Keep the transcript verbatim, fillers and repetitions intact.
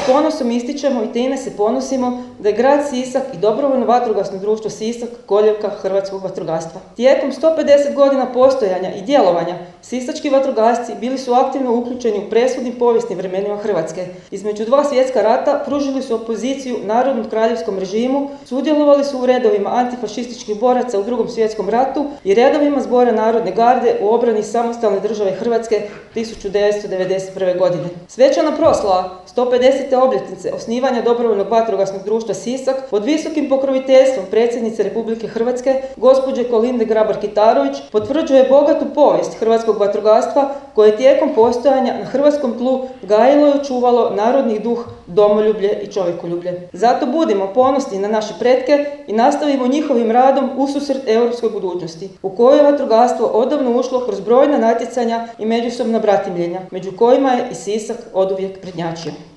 S ponosom ističemo i time se ponosimo da je grad Sisak i dobrovoljno vatrogasno društvo Sisak koljevka hrvatskog vatrogastva. Tijekom sto pedeset godina postojanja i djelovanja sisački vatrogasci bili su aktivno uključeni u presudnim povijesnim vremenima Hrvatske. Između dva svjetska rata pružili su opoziciju narodnom kraljevskom režimu, sudjelovali su u redovima antifašističkih boraca u Drugom svjetskom ratu i redovima Zbora narodne garde u obrani samostalne države Hrvatske tisuću devetsto devedeset prve. godine. Svečana proslava sto pedesete obljetnice osnivanja dobrovoljnog vatrogasnog društva Sisak pod visokim pokroviteljstvom predsjednice Republike Hrvatske, gospođe Kolinde Grabar-Kitarović, potvrđuje bogatu povijest hrvatskog vatrogastva koje je tijekom postojanja na hrvatskom tlu gajilo i očuvalo narodni duh, domoljublje i čovjekoljublje. Zato budimo ponosni na naše pretke i nastavimo njihovim radom ususret europskoj budućnosti, u kojoj je vatrogastvo odavno ušlo kroz brojna natjecanja i međusobna bratimljenja, među kojima je i Sisak oduvijek prednjačio.